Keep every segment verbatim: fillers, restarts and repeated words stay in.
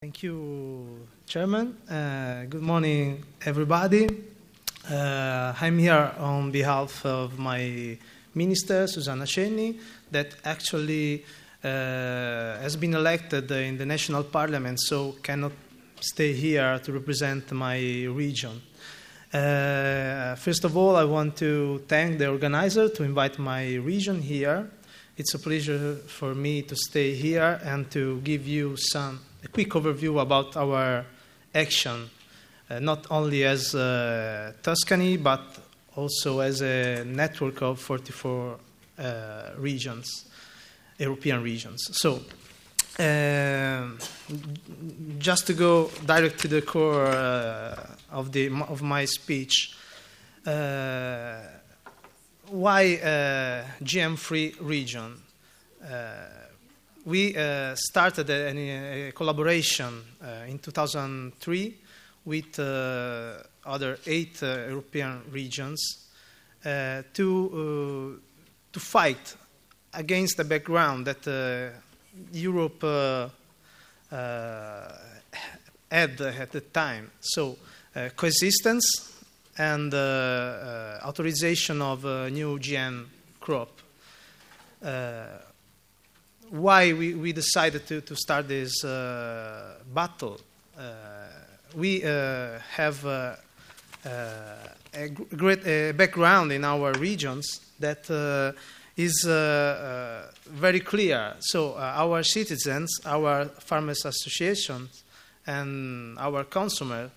Thank you, Chairman. Uh, good morning, everybody. Uh, I'm here on behalf of my minister, Susanna Cenni, that actually uh, has been elected in the national parliament, so cannot stay here to represent my region. Uh, first of all, I want to thank the organizer to invite my region here. It's a pleasure for me to stay here and to give you some a quick overview about our action, uh, not only as uh, Tuscany, but also as a network of forty-four uh, regions, European regions. So, uh, just to go direct to the core uh, of the of my speech, uh, why uh, G M-free region? Uh, We uh, started a, a collaboration uh, in two thousand three with uh, other eight uh, European regions uh, to uh, to fight against the background that uh, Europe uh, uh, had at the time. So uh, coexistence and uh, uh, authorization of a new G M crop. Uh, Why we, we decided to, to start this uh, battle? Uh, we uh, have uh, uh, a great uh, background in our regions that uh, is uh, uh, very clear. So uh, our citizens, our farmers associations, and our consumers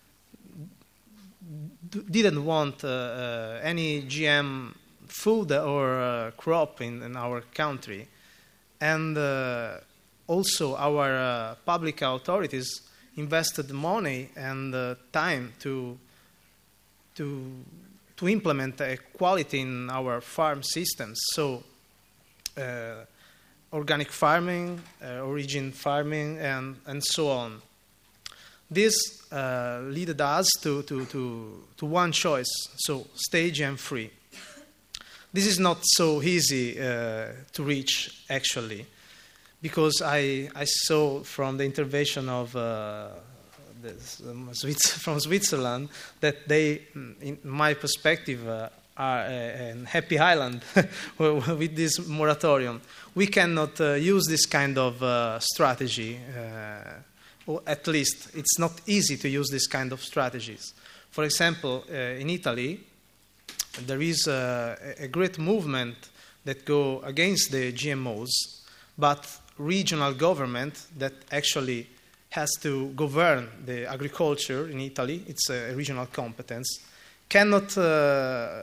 d- didn't want uh, uh, any G M food or uh, crop in, in our country. And uh, also our uh, public authorities invested money and uh, time to, to, to implement equality in our farm systems. So uh, organic farming, uh, origin farming, and, and so on. This uh, led us to, to, to, to one choice, so stay G M-free. This is not so easy uh, to reach, actually, because I, I saw from the intervention of uh, the, um, Swiss, from Switzerland that they, in my perspective, uh, are a, a happy island with this moratorium. We cannot uh, use this kind of uh, strategy, uh, or at least it's not easy to use this kind of strategies. For example, uh, in Italy, there is a, a great movement that go against the G M Os, but regional government that actually has to govern the agriculture in Italy, it's a regional competence, cannot uh,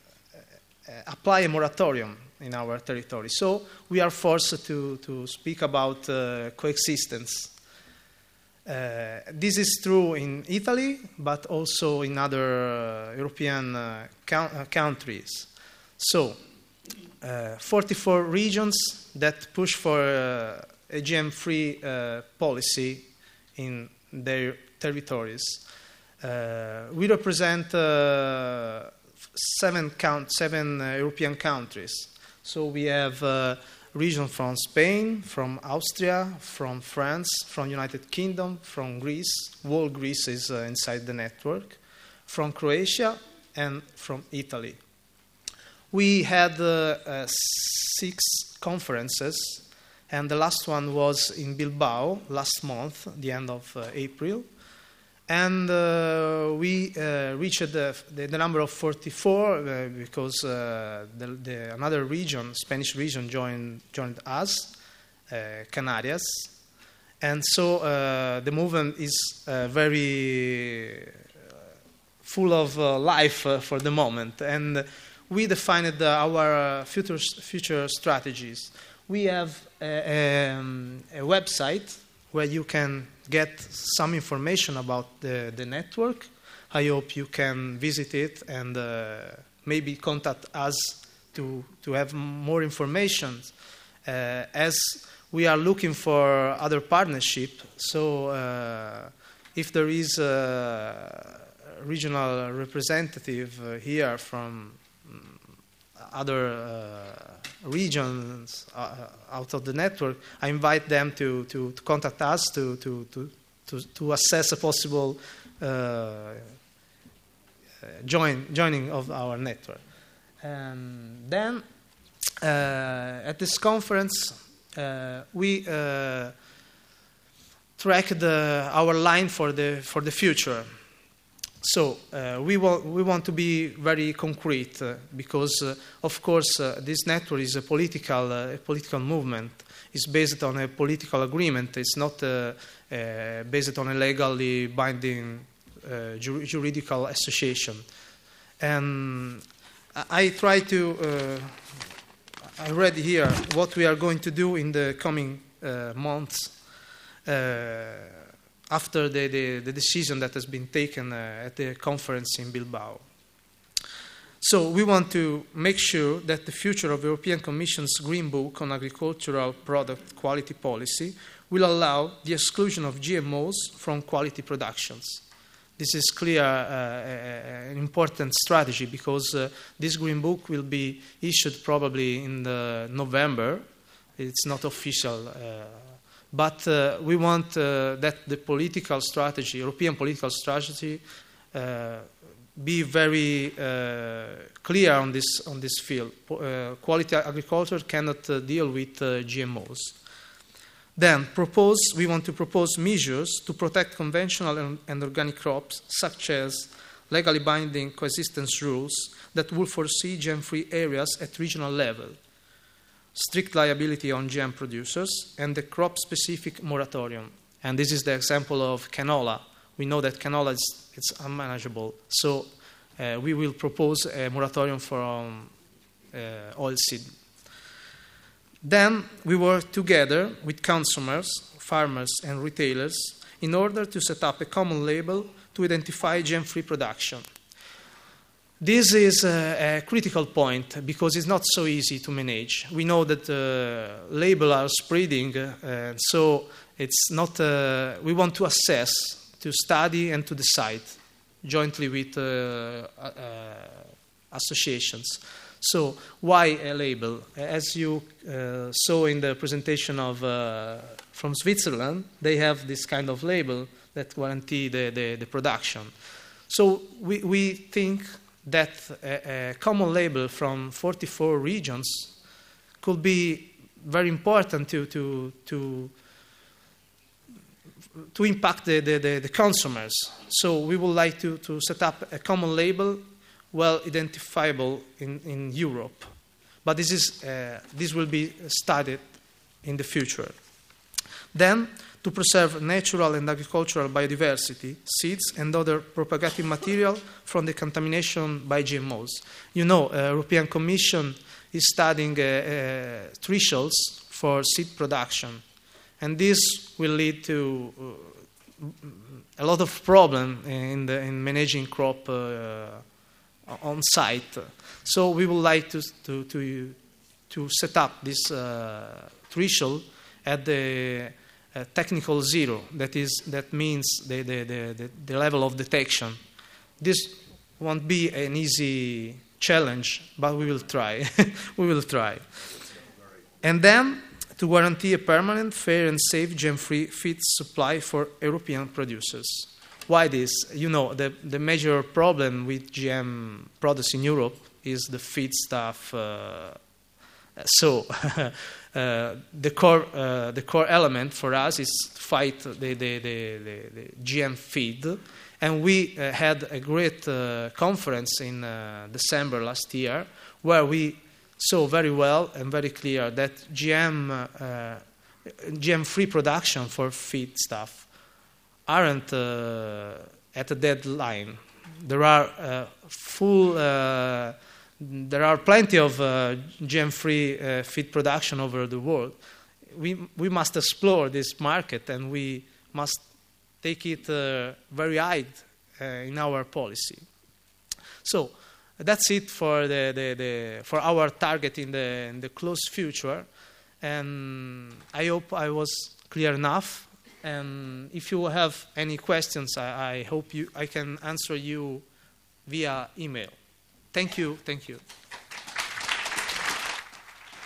apply a moratorium in our territory. So we are forced to, to speak about uh, coexistence. Uh, this is true in Italy, but also in other uh, European uh, count- uh, countries. So, uh, forty-four regions that push for uh, a G M-free uh, policy in their territories. Uh, we represent uh, seven, count- seven uh, European countries. So we have uh, region from Spain, from Austria, from France, from United Kingdom, from Greece. Whole Greece is uh, inside the network. From Croatia and from Italy. We had uh, uh, six conferences, and the last one was in Bilbao last month, the end of uh, April. And uh, we uh, reached the, the, the number of forty-four uh, because uh, the, the, another region, Spanish region, joined, joined us, uh, Canarias. And so uh, the movement is uh, very uh, full of uh, life uh, for the moment. And we defined uh, our uh, future, future strategies. We have a, um, a website where you can get some information about the, the network. I hope you can visit it and uh, maybe contact us to, to have more information uh, as we are looking for other partnership. So uh, if there is a regional representative uh, here from other uh, regions uh, out of the network, I invite them to, to, to contact us to, to, to, to, to assess a possible uh, join, joining of our network. And then uh, at this conference, uh, we uh, tracked the, our line for the, for the future. So uh, we, want, we want to be very concrete uh, because, uh, of course, uh, this network is a political, uh, a political movement. It's based on a political agreement. It's not uh, uh, based on a legally binding uh, jur juridical association. And I try to, uh, I read here what we are going to do in the coming uh, months. Uh, after the, the, the decision that has been taken uh, at the conference in Bilbao. So we want to make sure that the future of the European Commission's Green Book on agricultural product quality policy will allow the exclusion of G M Os from quality productions. This is clear, uh, an important strategy because uh, this Green Book will be issued probably in the November. It's not official. Uh, But uh, we want uh, that the political strategy, European political strategy, uh, be very uh, clear on this on this field. Uh, quality agriculture cannot uh, deal with uh, G M Os. Then, propose we want to propose measures to protect conventional and, and organic crops, such as legally binding coexistence rules that will foresee G M-free areas at regional level, strict liability on G M producers, and the crop-specific moratorium. And this is the example of canola. We know that canola is it's unmanageable, so uh, we will propose a moratorium for um, uh, oilseed. Then we work together with consumers, farmers, and retailers in order to set up a common label to identify G M-free production. This is a, a critical point because it's not so easy to manage. We know that uh, labels are spreading, uh, and so it's not. Uh, we want to assess, to study, and to decide jointly with uh, uh, associations. So, why a label? As you uh, saw in the presentation of uh, from Switzerland, they have this kind of label that guarantee the, the, the production. So we we think that a, a common label from forty-four regions could be very important to to to, to impact the, the, the, the consumers. So we would like to, to set up a common label well identifiable in, in Europe. But this is uh, this will be studied in the future. Then, to preserve natural and agricultural biodiversity, seeds and other propagating material from the contamination by G M Os. You know, the uh, European Commission is studying uh, uh, thresholds for seed production, and this will lead to uh, a lot of problem in, the, in managing crop uh, on site. So we would like to to to, to set up this uh, threshold at the Uh, technical zero, that is, that means the, the, the, the level of detection. This won't be an easy challenge, but we will try. we will try. And then, to guarantee a permanent, fair and safe G M-free feed supply for European producers. Why this? You know, the, the major problem with G M products in Europe is the feedstuff. Uh, so, Uh, the core uh, the core element for us is to fight the, the, the, the, the G M feed, and we uh, had a great uh, conference in uh, December last year where we saw very well and very clear that G M uh, G M-free production for feed stuff aren't uh, at a deadline. There are uh, full uh, There are plenty of uh, G M-free uh, feed production over the world. We we must explore this market, and we must take it uh, very high uh, in our policy. So that's it for the, the, the for our target in the in the close future. And I hope I was clear enough. And if you have any questions, I, I hope you I can answer you via email. Thank you. Thank you.